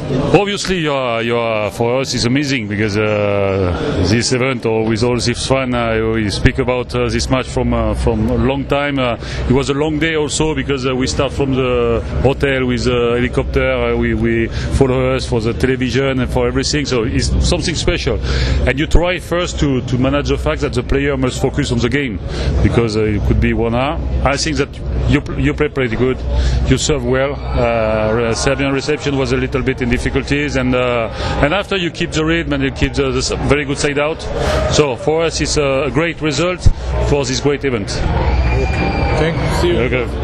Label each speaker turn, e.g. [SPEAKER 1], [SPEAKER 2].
[SPEAKER 1] Obviously, for us, it's amazing because this event, or with all this fun, we speak about this match from a long time. It was a long day also because we start from the hotel with a helicopter. We follow us for the television and for everything. So it's something special. And you try first to manage the fact that the player must focus on the game because it could be 1 hour. I think that you play pretty good. You serve well. Serbian reception was a little bit in difficulties, and after you keep the rhythm and you keep the very good side out. So for us, it's a great result for this great event.
[SPEAKER 2] Thank you. See you.
[SPEAKER 1] Okay.